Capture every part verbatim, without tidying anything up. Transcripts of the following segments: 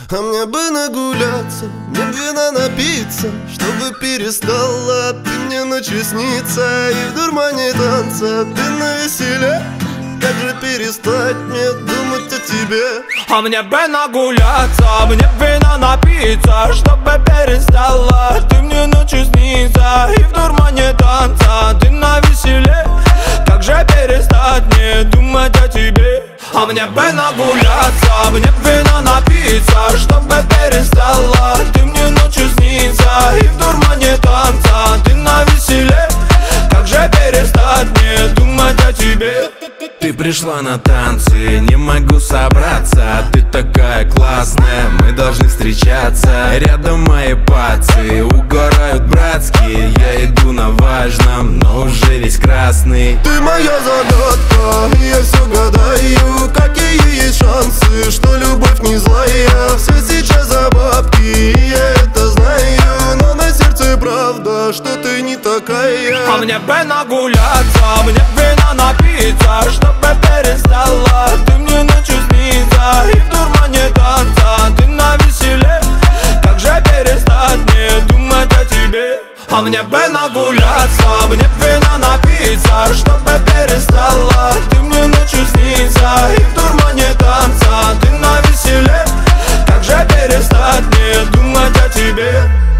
А мне бы нагуляться, мне б вина напиться, чтобы перестала ты мне ночью сниться. И в дурмане танца ты навеселе. Как же перестать мне думать о тебе? А мне бы нагуляться, мне б вина напиться, чтобы перестала ты мне ночью сниться. И в дурмане танца ты навеселе. Как же перестать мне думать о тебе? А мне бы нагуляться, мне б вина напиться, чтобы перестала ты мне ночью сниться. И в дурмане танца ты навеселе. Как же перестать мне думать о тебе? Ты пришла на танцы, не могу собраться. Ты такая классная, мы должны встречаться. Рядом мои пацы угорают братские. Я иду на важном, но уже весь красный. Ты моя загадка, и я все гадаю. Какие есть шансы, что любовь не злая? Все сейчас за бабки, и я это знаю. Но на сердце правда, что ты не такая. А мне бы нагуляться, мне б вина напиться, чтобы перестала ты мне ночью сниться. И в дурмане танца ты навеселе. Как же перестать мне думать о тебе? А мне бы нагуляться, мне б вина напиться, чтобы перестала ты мне ночью сниться. И в дурмане танца ты навеселе. Как же перестать мне думать о тебе?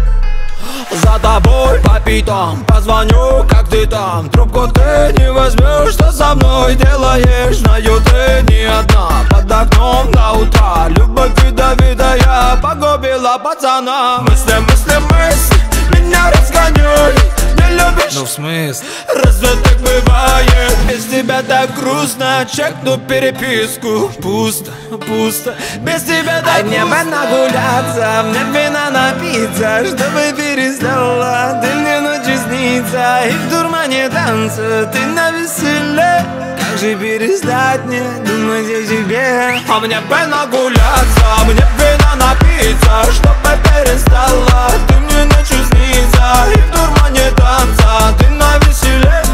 За тобой по пятам позвоню, как ты там. Трубку ты не возьмешь, что со мной делаешь? Знаю, ты не одна, под окном до утра. Любовь ядовитая погубила пацана. Мысли, мысли, мысли меня разгоняют. Не любишь? Ну в смысле? Разве так бывает? Без тебя так грустно. Чекну переписку. Пусто, пусто. Без тебя так грустно. А мне бы нагуляться, мне вина напиться, чтобы перестала ты мне ночью сниться. И в дурмане танца ты навеселе. Как же перестать мне думать о тебе? А мне бы нагуляться, мне б вина напиться, чтобы перестала ты мне ночью сниться. И в дурмане танца ты навеселе.